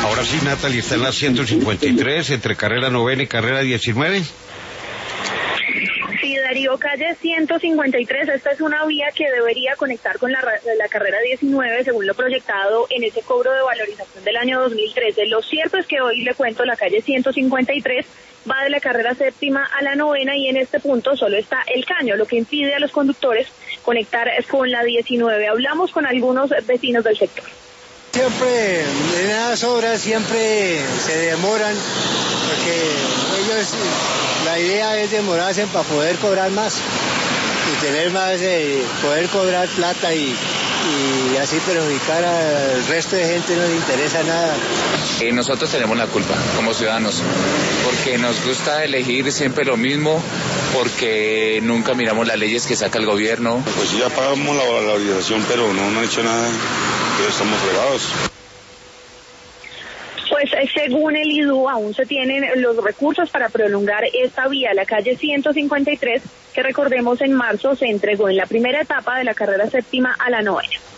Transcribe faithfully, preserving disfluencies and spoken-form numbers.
Ahora sí, Natalie, está en la ciento cincuenta y tres, entre carrera novena y carrera diecinueve. Sí, Darío, calle ciento cincuenta y tres, esta es una vía que debería conectar con la, la carrera diecinueve, según lo proyectado en ese cobro de valorización del año dos mil trece. Lo cierto es que hoy le cuento, la calle ciento cincuenta y tres va de la carrera séptima a la novena y en este punto solo está el caño, lo que impide a los conductores conectar con la diecinueve. Hablamos con algunos vecinos del sector. Siempre en las obras siempre se demoran porque ellos, la idea es demorarse para poder cobrar más y tener más, eh, poder cobrar plata y, y así perjudicar al resto de gente, no le interesa nada. Eh, nosotros tenemos la culpa como ciudadanos porque nos gusta elegir siempre lo mismo, porque nunca miramos las leyes que saca el gobierno. Pues sí, ya pagamos la valorización, pero no, no han hecho nada. Estamos fregados. Pues según el I D U aún se tienen los recursos para prolongar esta vía, la calle ciento cincuenta y tres, que recordemos en marzo se entregó en la primera etapa de la carrera séptima a la novena.